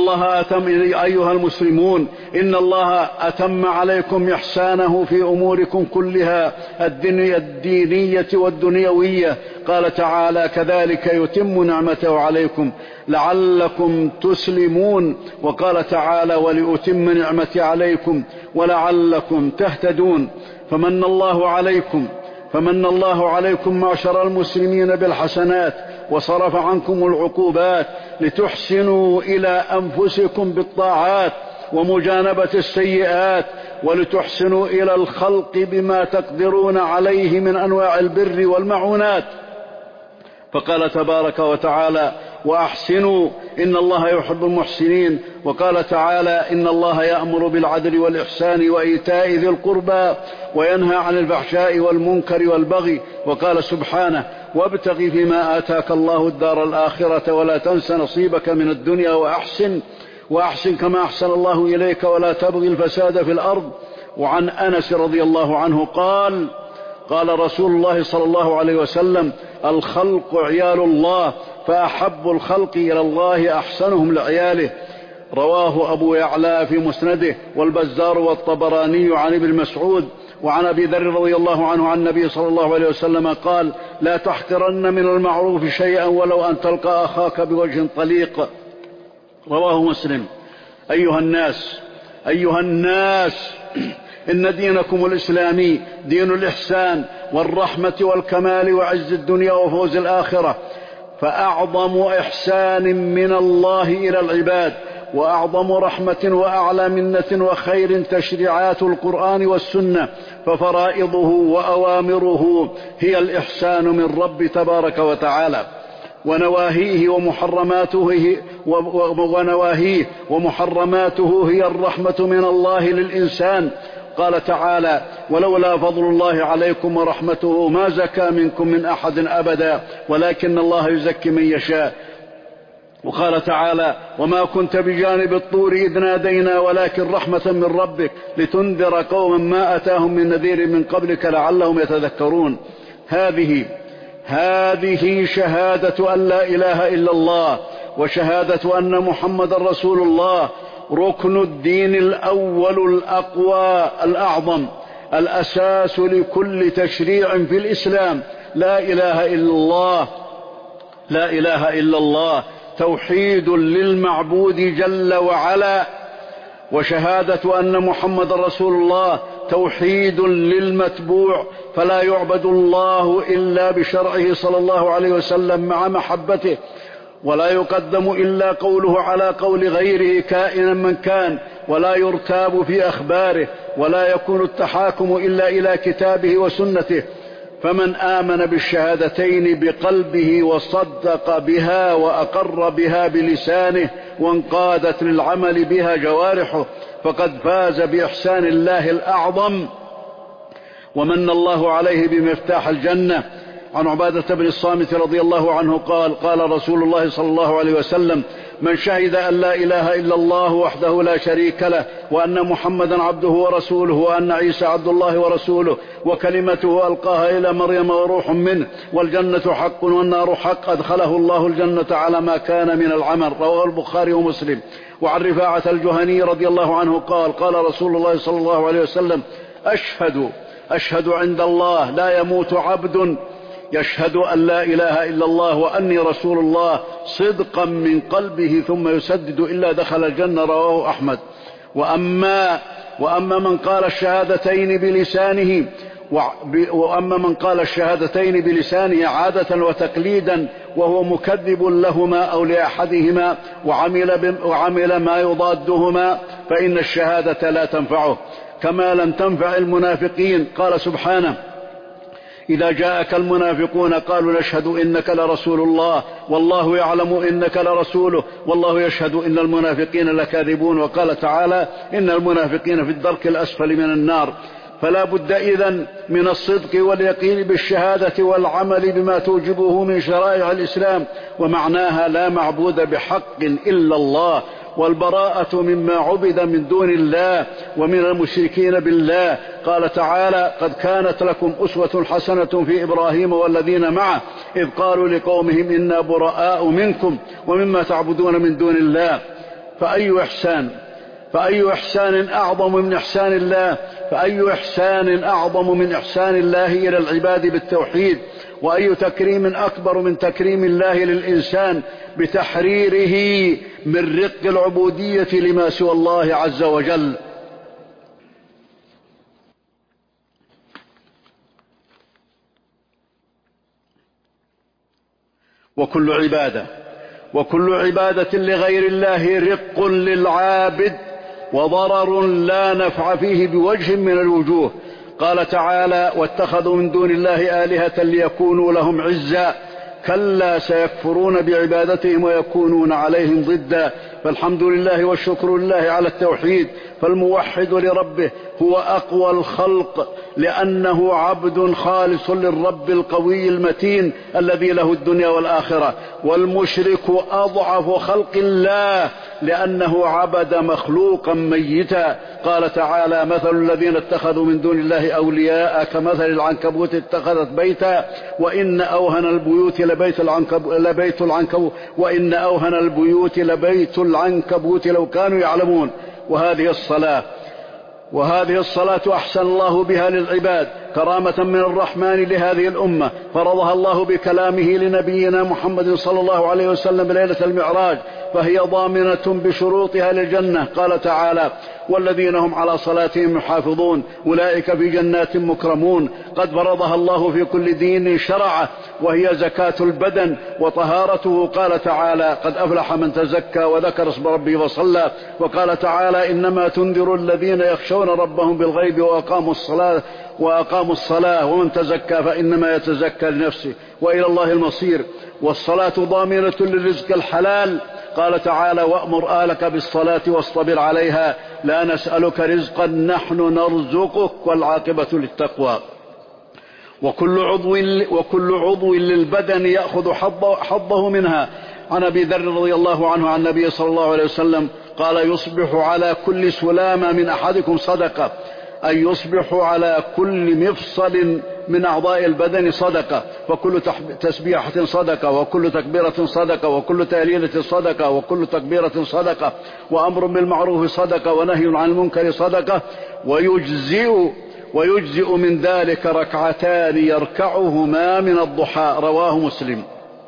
الله أتم عليكم إحسانه في أموركم كلها الدينية والدنيوية. قال تعالى: كذلك يتم نعمته عليكم لعلكم تسلمون. وقال تعالى: ولأتم نعمتي عليكم ولعلكم تهتدون. فمن الله عليكم معشر المسلمين بالحسنات وصرف عنكم العقوبات لتحسنوا إلى أنفسكم بالطاعات ومجانبة السيئات، ولتحسنوا إلى الخلق بما تقدرون عليه من أنواع البر والمعونات. فقال تبارك وتعالى: وأحسنوا إن الله يحب المحسنين. وقال تعالى: إن الله يأمر بالعدل والإحسان وإيتاء ذي القربى وينهى عن الفحشاء والمنكر والبغي. وقال سبحانه: وابتغ فيما آتاك الله الدار الآخرة ولا تنس نصيبك من الدنيا وأحسن كما أحسن الله إليك ولا تبغي الفساد في الأرض. وعن أنس رضي الله عنه قال رسول الله صلى الله عليه وسلم: الخلق عيال الله، فأحب الخلق إلى الله أحسنهم لعياله. رواه أبو يعلى في مسنده والبزار والطبراني عن ابن مسعود. وعن أبي ذر رضي الله عنه عن النبي صلى الله عليه وسلم قال: لا تحقرن من المعروف شيئا ولو أن تلقى أخاك بوجه طليق. رواه مسلم. أيها الناس، أيها الناس، إن دينكم الإسلامي دين الإحسان والرحمة والكمال وعز الدنيا وفوز الآخرة، فأعظم إحسان من الله إلى العباد وأعظم رحمة وأعلى منة وخير تشريعات القرآن والسنة، ففرائضه وأوامره هي الإحسان من رب تبارك وتعالى، ونواهيه ومحرماته هي الرحمة من الله للإنسان. قال تعالى: ولولا فضل الله عليكم ورحمته ما زكى منكم من أحد أبدا ولكن الله يزكي من يشاء. وقال تعالى: وما كنت بجانب الطور إذ نادينا ولكن رحمة من ربك لتنذر قوما ما أتاهم من نذير من قبلك لعلهم يتذكرون. هذه شهادة أن لا إله إلا الله وشهادة أن محمد رسول الله ركن الدين الأول الأقوى الأعظم، الأساس لكل تشريع في الإسلام. لا إله إلا الله توحيد للمعبود جل وعلا، وشهادة أن محمد رسول الله توحيد للمتبوع، فلا يعبد الله إلا بشرعه صلى الله عليه وسلم مع محبته، ولا يقدم إلا قوله على قول غيره كائنا من كان، ولا يرتاب في أخباره، ولا يكون التحاكم إلا إلى كتابه وسنته. فمن آمن بالشهادتين بقلبه وصدق بها وأقر بها بلسانه وانقادت للعمل بها جوارحه فقد فاز بإحسان الله الأعظم ومن الله عليه بمفتاح الجنة. عن عبادة بن الصامت رضي الله عنه قال: قال رسول الله صلى الله عليه وسلم: من شهد أن لا إله إلا الله وحده لا شريك له وأن محمدا عبده ورسوله وأن عيسى عبد الله ورسوله وكلمته ألقاها إلى مريم وروح منه والجنة حق والنار حق أدخله الله الجنة على ما كان من العمل. رواه البخاري ومسلم. وعن رفاعة الجهني رضي الله عنه قال: قال رسول الله صلى الله عليه وسلم: أشهد عند الله لا يموت عبد يشهد أن لا إله إلا الله وأني رسول الله صدقا من قلبه ثم يسدد إلا دخل الجنة. رواه أحمد. وأما من قال الشهادتين بلسانه عادة وتقليدا وهو مكذب لهما أو لأحدهما وعمل ما يضادهما فإن الشهادة لا تنفعه، كما لم تنفع المنافقين. قال سبحانه: إذا جاءك المنافقون قالوا نشهد إنك لرسول الله والله يعلم إنك لرسوله والله يشهد إن المنافقين لكاذبون. وقال تعالى: إن المنافقين في الدرك الأسفل من النار. فلا بد إذن من الصدق واليقين بالشهادة والعمل بما توجبه من شرائع الإسلام، ومعناها لا معبود بحق إلا الله، والبراءة مما عبد من دون الله ومن المشركين بالله. قال تعالى: قد كانت لكم أسوة حسنة في إبراهيم والذين معه إذ قالوا لقومهم إنا براء منكم ومما تعبدون من دون الله. فأي إحسان أعظم من إحسان الله؟ فأي إحسان أعظم من إحسان الله إلى العباد بالتوحيد؟ وأي تكريم أكبر من تكريم الله للإنسان بتحريره من رق العبودية لما سوى الله عز وجل؟ وكل عبادة لغير الله رق للعابد وضرر لا نفع فيه بوجه من الوجوه. قال تعالى: واتخذوا من دون الله آلهة ليكونوا لهم عزا كلا سيكفرون بعبادتهم ويكونون عليهم ضدا. فالحمد لله والشكر لله على التوحيد، فالموحد لربه هو أقوى الخلق لأنه عبد خالص للرب القوي المتين الذي له الدنيا والآخرة، والمشرك أضعف خلق الله لأنه عبد مخلوقا ميتا. قال تعالى: مثل الذين اتخذوا من دون الله أولياء كمثل العنكبوت اتخذت بيتا وإن أوهن البيوت لبيت العنكبوت لو كانوا يعلمون. وهذه الصلاة أحسن الله بها للعباد كرامة من الرحمن لهذه الأمة فرضها الله بكلامه لنبينا محمد صلى الله عليه وسلم ليلة المعراج، فهي ضامنة بشروطها للجنة. قال تعالى: والذين هم على صلاتهم يحافظون أولئك في جنات مكرمون. قد فرضها الله في كل دين شرعه، وهي زكاة البدن وطهارته. قال تعالى: قد أفلح من تزكى وذكر اسم ربه وصلى. وقال تعالى: إنما تنذر الذين يخشون ربهم بالغيب وأقاموا الصلاة ومن تزكى فإنما يتزكى لنفسه وإلى الله المصير. والصلاة ضامنة للرزق الحلال. قال تعالى: وأمر أهلك بالصلاة واصطبر عليها لا نسألك رزقا نحن نرزقك والعاقبة للتقوى. وكل عضو للبدن يأخذ حظه منها. عن أبي ذر رضي الله عنه عن النبي صلى الله عليه وسلم قال: يصبح على كل سلامة من أحدكم صدقة، أي يصبح على كل مفصل من أعضاء البدن صدقة، فكل تسبيحة صدقة، وكل تكبيرة صدقة، وكل تهليلة صدقة، وكل تكبيرة صدقة، وأمر بالمعروف صدقة، ونهي عن المنكر صدقة. ويجزئ من ذلك ركعتان يركعهما من الضحى. رواه مسلم.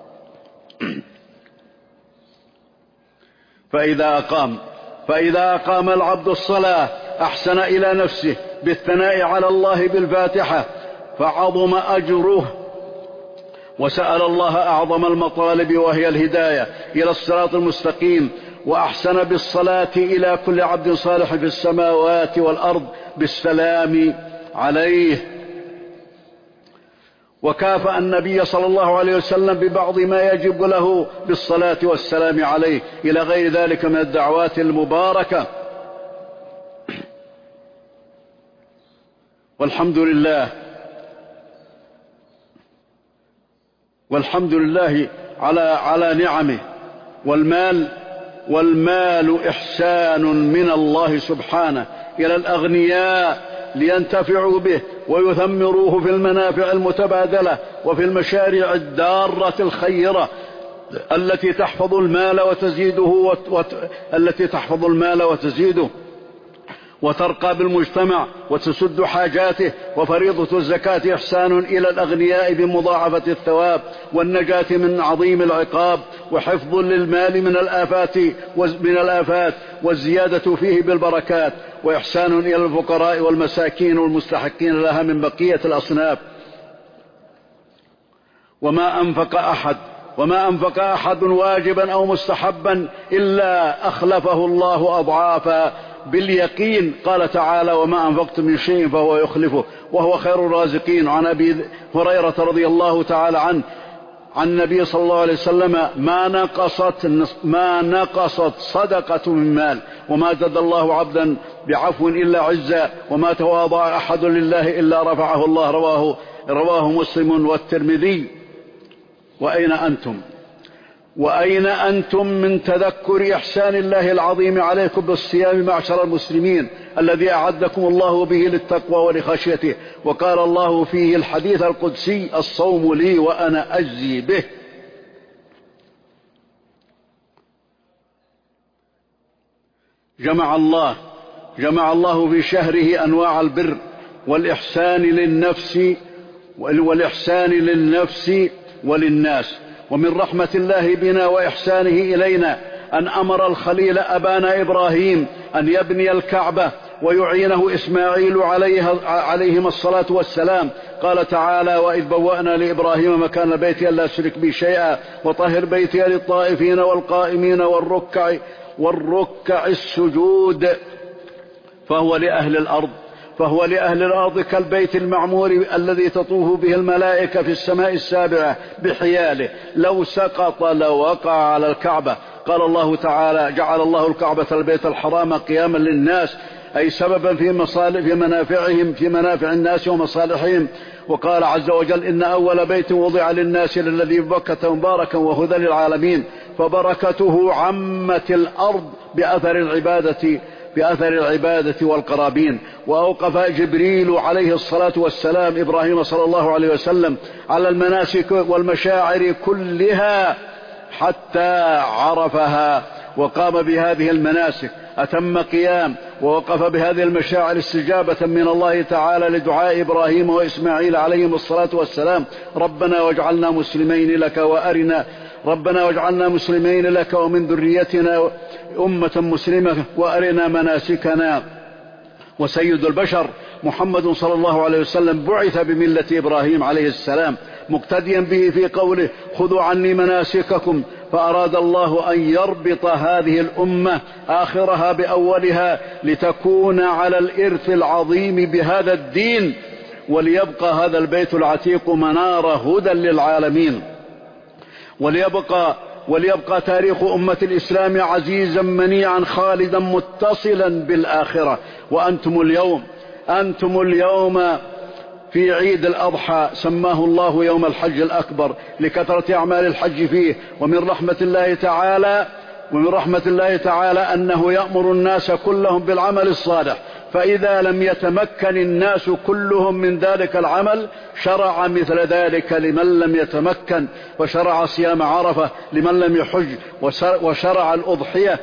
فإذا أقام العبد الصلاة أحسن إلى نفسه بالثناء على الله بالفاتحة فعظم أجره، وسأل الله أعظم المطالب وهي الهداية إلى الصراط المستقيم، وأحسن بالصلاة إلى كل عبد صالح في السماوات والأرض بالسلام عليه. وكافأ النبي صلى الله عليه وسلم ببعض ما يجب له بالصلاة والسلام عليه إلى غير ذلك من الدعوات المباركة. والحمد لله على نعمه. والمال إحسان من الله سبحانه إلى الأغنياء لينتفعوا به ويثمروه في المنافع المتبادلة وفي المشاريع الدارة الخيرة التي تحفظ المال وتزيده وترقى بالمجتمع وتسد حاجاته. وفريضة الزكاة إحسان إلى الأغنياء بمضاعفة الثواب والنجاة من عظيم العقاب، وحفظ للمال من الآفات والزيادة فيه بالبركات، وإحسان إلى الفقراء والمساكين والمستحقين لها من بقية الأصناف. وما أنفق أحد واجبا أو مستحبا إلا أخلفه الله أضعافا باليقين. قال تعالى: وما أنفقتم من شيء فهو يخلفه وهو خير الرازقين. عن أبي هريرة رضي الله تعالى عنه عن النبي صلى الله عليه وسلم: ما نقصت صدقة من مال، وما زاد الله عبدا بعفو إلا عزا، وما تواضع أحد لله إلا رفعه الله. رواه مسلم والترمذي. وأين أنتم من تذكر إحسان الله العظيم عليكم بالصيام معشر المسلمين الذي أعدكم الله به للتقوى ولخشيته؟ وقال الله فيه الحديث القدسي: الصوم لي وأنا أجزي به. جمع الله في شهره أنواع البر والإحسان للنفس وللناس. ومن رحمة الله بنا وإحسانه إلينا أن أمر الخليل أبانا إبراهيم أن يبني الكعبة ويعينه إسماعيل عليهما الصلاة والسلام. قال تعالى: وإذ بوأنا لإبراهيم مكان البيت ألا تشرك بي شيئا وطهر بيتي للطائفين والقائمين والركع السجود. فهو لأهل الأرض كالبيت المعمور الذي تطوف به الملائكة في السماء السابعة بحياله، لو سقط لوقع على الكعبة. قال الله تعالى: جعل الله الكعبة البيت الحرام قياما للناس، أي سببا في منافع الناس ومصالحهم. وقال عز وجل: إن أول بيت وضع للناس للذي ببكة مباركا وهدى للعالمين. فبركته عمت الأرض بأثر العبادة والقرابين. وأوقف جبريل عليه الصلاة والسلام إبراهيم صلى الله عليه وسلم على المناسك والمشاعر كلها حتى عرفها، وقام بهذه المناسك أتم قيام، ووقف بهذه المشاعر استجابة من الله تعالى لدعاء إبراهيم وإسماعيل عليهم الصلاة والسلام: ربنا واجعلنا مسلمين لك ومن ذريتنا أمة مسلمة وأرنا مناسكنا. وسيد البشر محمد صلى الله عليه وسلم بعث بملة إبراهيم عليه السلام مقتديا به في قوله: خذوا عني مناسككم، فأراد الله أن يربط هذه الأمة آخرها بأولها لتكون على الإرث العظيم بهذا الدين، وليبقى هذا البيت العتيق منار هدى للعالمين، وليبقى تاريخ أمة الإسلام عزيزا منيعا خالدا متصلا بالآخرة. وأنتم اليوم في عيد الأضحى سماه الله يوم الحج الأكبر لكثرة أعمال الحج فيه. ومن رحمة الله تعالى أنه يأمر الناس كلهم بالعمل الصالح، فإذا لم يتمكن الناس كلهم من ذلك العمل شرع مثل ذلك لمن لم يتمكن، وشرع صيام عرفة لمن لم يحج، وشرع الأضحية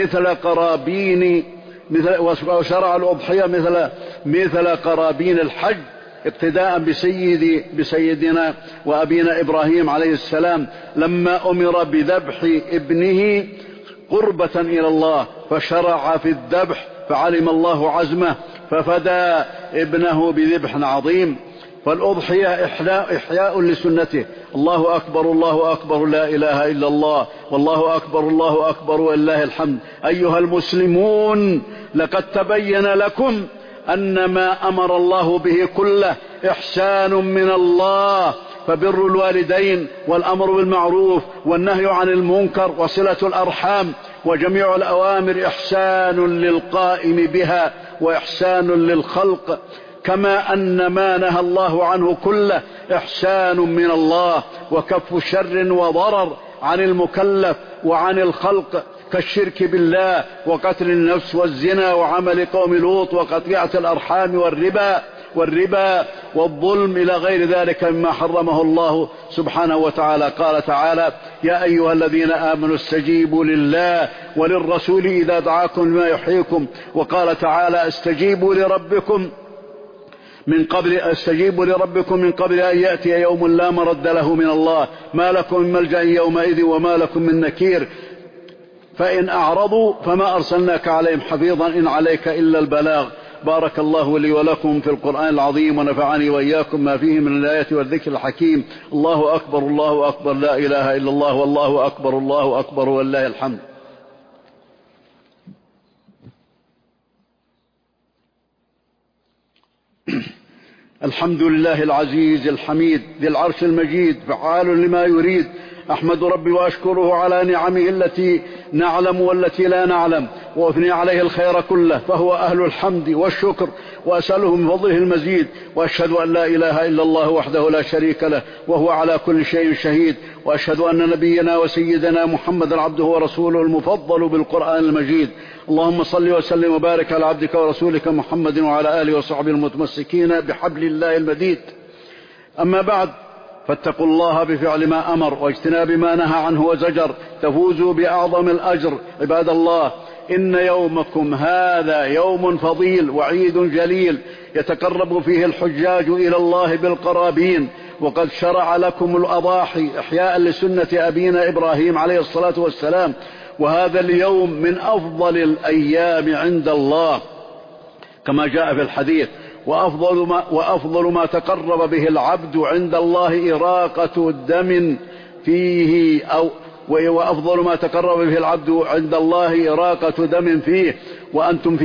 مثل قرابين الحج اقتداء بسيدنا وأبينا إبراهيم عليه السلام لما أمر بذبح ابنه قربة إلى الله، فشرع في الذبح فعلم الله عزمه ففدى ابنه بذبح عظيم. فالأضحية إحياء لسنته. الله أكبر الله أكبر لا إله إلا الله، والله أكبر الله أكبر ولله الحمد. أيها المسلمون، لقد تبين لكم أن ما أمر الله به كله إحسان من الله، فبر الوالدين والأمر بالمعروف والنهي عن المنكر وصلة الأرحام وجميع الأوامر إحسان للقائم بها وإحسان للخلق، كما أن ما نهى الله عنه كله إحسان من الله وكف شر وضرر عن المكلف وعن الخلق، كالشرك بالله وقتل النفس والزنا وعمل قوم لوط وقطيعة الأرحام والربا والظلم إلى غير ذلك مما حرمه الله سبحانه وتعالى. قال تعالى: يا أيها الذين آمنوا استجيبوا لله وللرسول إذا دعاكم لما يحييكم. وقال تعالى: استجيبوا لربكم من قبل أن يأتي يوم لا مرد له من الله، ما لكم من ملجأ يومئذ وما لكم من نكير. فإن أعرضوا فما أرسلناك عليهم حفيظا إن عليك إلا البلاغ. بارك الله لي ولكم في القرآن العظيم، ونفعني وإياكم ما فيه من الآيات والذكر الحكيم. الله أكبر الله أكبر لا إله إلا الله، والله أكبر الله أكبر ولله الحمد. الحمد لله العزيز الحميد ذي العرش المجيد فعال لما يريد. أحمد ربي وأشكره على نعمه التي نعلم والتي لا نعلم، وأثني عليه الخير كله، فهو أهل الحمد والشكر، وأسأله من فضله المزيد. وأشهد أن لا إله إلا الله وحده لا شريك له، وهو على كل شيء شهيد. وأشهد أن نبينا وسيدنا محمد عبده ورسوله المفضل بالقرآن المجيد. اللهم صل وسلم وبارك على عبدك ورسولك محمد وعلى آله وصحبه المتمسكين بحبل الله المديد. أما بعد، فاتقوا الله بفعل ما أمر واجتناب ما نهى عنه وزجر، تفوزوا بأعظم الأجر. عباد الله، إن يومكم هذا يوم فضيل وعيد جليل يتقرب فيه الحجاج إلى الله بالقرابين، وقد شرع لكم الأضاحي إحياء لسنة أبينا إبراهيم عليه الصلاة والسلام. وهذا اليوم من أفضل الأيام عند الله كما جاء في الحديث: وأفضل ما تقرب به العبد عند الله إراقة دم فيه، وأفضل ما تقرب به العبد عند الله إراقة دم فيه. وأنتم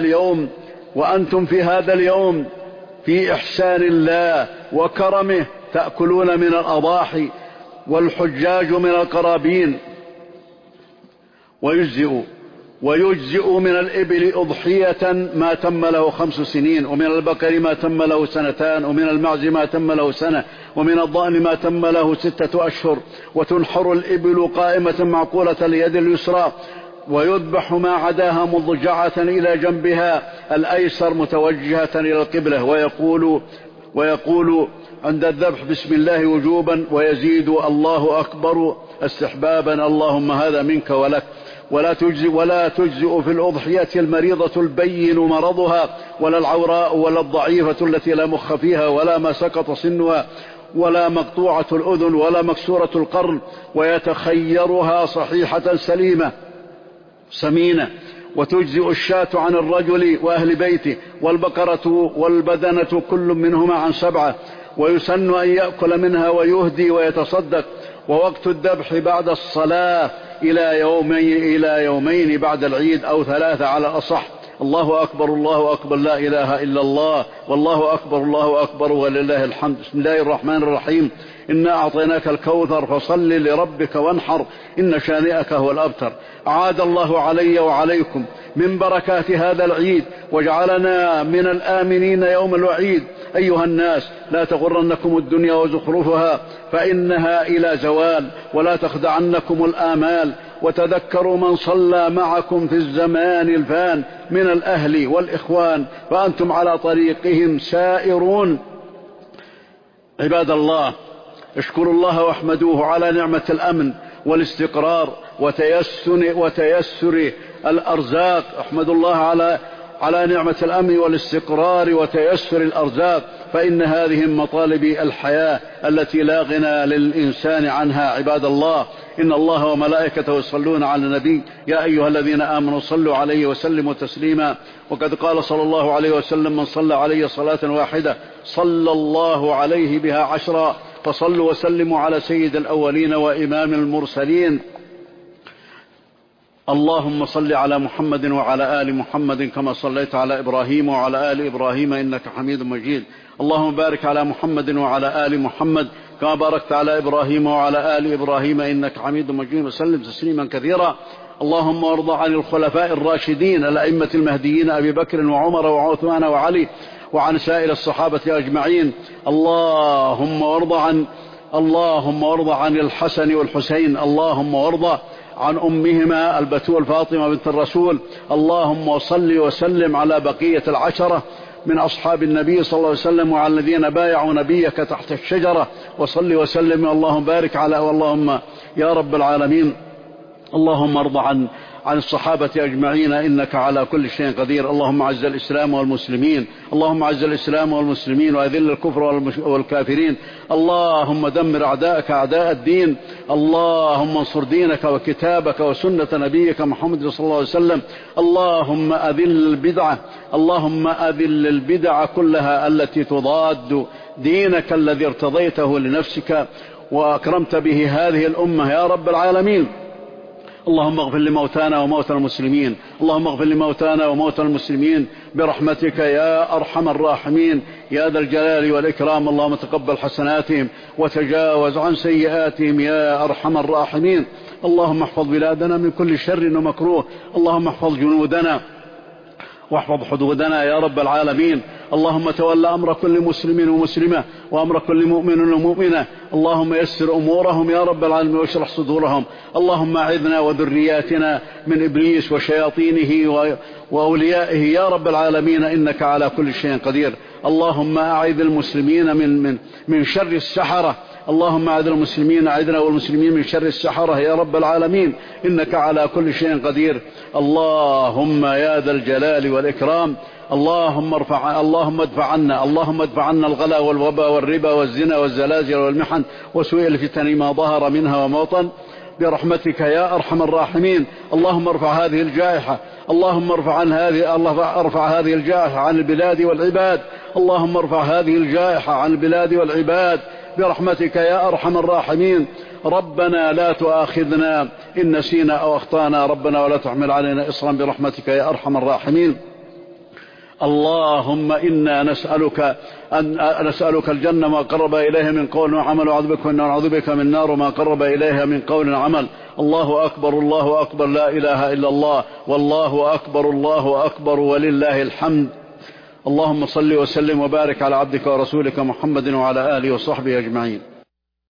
في هذا اليوم في إحسان الله وكرمه تأكلون من الأضاحي، والحجاج من القرابين. ويجزئ من الإبل أضحية ما تم له 5 سنين، ومن البقر ما تم له 2 سنين، ومن المعز ما تم له 1 سنة، ومن الضأن ما تم له 6 أشهر. وتنحر الإبل قائمة معقولة اليد اليسرى، ويذبح ما عداها مضجعة إلى جنبها الأيسر متوجهة إلى القبلة، ويقول عند الذبح: بسم الله وجوبا، ويزيد: الله أكبر استحبابا، اللهم هذا منك ولك. ولا تجزئ في الأضحية المريضة البين مرضها، ولا العوراء، ولا الضعيفة التي لا مخ فيها، ولا ما سقط سنها، ولا مقطوعة الأذن، ولا مكسورة القرن، ويتخيرها صحيحة سمينة. وتجزئ الشاة عن الرجل وأهل بيته، والبقرة والبدنة كل منهما عن 7. ويسن أن يأكل منها ويهدي ويتصدق. ووقت الذبح بعد الصلاة إلى يومين بعد العيد أو 3 على الأصح. الله أكبر الله أكبر، لا إله إلا الله، والله أكبر الله أكبر، ولله الحمد. بسم الله الرحمن الرحيم. إنا أعطيناك الكوثر فصل لربك وانحر، إن شانئك هو الأبتر. أعاد الله علي وعليكم من بركات هذا العيد، وجعلنا من الآمنين يوم الوعيد. أيها الناس، لا تغرنكم الدنيا وزخرفها، فإنها إلى زوال، ولا تخدعنكم الآمال. وتذكروا من صلى معكم في الزمان الفان من الأهل والإخوان، فأنتم على طريقهم سائرون. عباد الله، اشكروا الله واحمدوه على نعمة الأمن والاستقرار وتيسر الأرزاق. احمدوا الله على نعمة الأمن والاستقرار وتيسر الأرزاق، فإن هذه من مطالب الحياة التي لا غنى للإنسان عنها. عباد الله، إن الله وملائكته يصلون على النبي، يا أيها الذين آمنوا صلوا عليه وسلموا تسليما. وقد قال صلى الله عليه وسلم: من صلى علي صلاة واحدة صلى الله عليه بها 10. فصلوا وسلموا على سيد الأولين وإمام المرسلين. اللهم صل على محمد وعلى آل محمد كما صليت على إبراهيم وعلى آل إبراهيم إنك حميد مجيد. اللهم بارك على محمد وعلى آل محمد كما باركت على إبراهيم وعلى آل إبراهيم إنك حميد مجيد، وسلم تسليما كثيرا. اللهم وارض عن الخلفاء الراشدين الأئمة المهديين أبي بكر وعمر وعثمان وعلي، وعن سائر الصحابة أجمعين. اللهم وارض عن الحسن والحسين. اللهم وارض عن أمهما البتول فاطمة بنت الرسول. اللهم صل وسلم على بقية 10 من أصحاب النبي صلى الله عليه وسلم، وعلى الذين بايعوا نبيك تحت الشجرة. وصل وسلم، اللهم بارك اللهم يا رب العالمين. اللهم ارض عن الصحابة أجمعين إنك على كل شيء قدير. اللهم عز الإسلام والمسلمين، اللهم عز الإسلام والمسلمين، وأذل الكفر والكافرين. اللهم دمر أعداءك أعداء الدين. اللهم انصر دينك وكتابك وسنة نبيك محمد صلى الله عليه وسلم. اللهم أذل البدع كلها التي تضاد دينك الذي ارتضيته لنفسك وأكرمت به هذه الأمة يا رب العالمين. اللهم اغفر لموتانا وموتى المسلمين، اللهم اغفر لموتانا وموتى المسلمين برحمتك يا أرحم الراحمين يا ذا الجلال والإكرام. اللهم تقبل حسناتهم وتجاوز عن سيئاتهم يا أرحم الراحمين. اللهم احفظ بلادنا من كل شر ومكروه. اللهم احفظ جنودنا واحفظ حدودنا يا رب العالمين. اللهم تولى أمر كل مسلم ومسلمة وأمر كل مؤمن ومؤمنة. اللهم يسر أمورهم يا رب العالمين واشرح صدورهم. اللهم أعذنا وذرياتنا من إبليس وشياطينه وأوليائه يا رب العالمين إنك على كل شيء قدير. اللهم أعذ المسلمين من شر السحرة. اللهم أعذ المسلمين، أعذنا والمسلمين من شر السحرة يا رب العالمين إنك على كل شيء قدير. اللهم يا ذا الجلال والإكرام، اللهم ادفع عنا الغلا والوباء والربا والزنا والزلازل والمحن وسوء الفتن ما ظهر منها وما بطن برحمتك يا أرحم الراحمين. اللهم ارفع هذه الجائحة، اللهم ارفع هذه الجائحة عن البلاد والعباد. اللهم ارفع هذه الجائحة عن البلاد والعباد برحمتك يا أرحم الراحمين. ربنا لا تؤاخذنا إن نسينا أو أخطأنا، ربنا ولا تحمل علينا إصرا برحمتك يا أرحم الراحمين. اللهم إنا نسألك الجنة ما قرب إليها من قول وعمل، ونعوذ بك من النار ما قرب إليها من قول وعمل. الله أكبر الله أكبر، لا إله إلا الله، والله أكبر الله أكبر، ولله الحمد. اللهم صل وسلم وبارك على عبدك ورسولك محمد وعلى آله وصحبه أجمعين.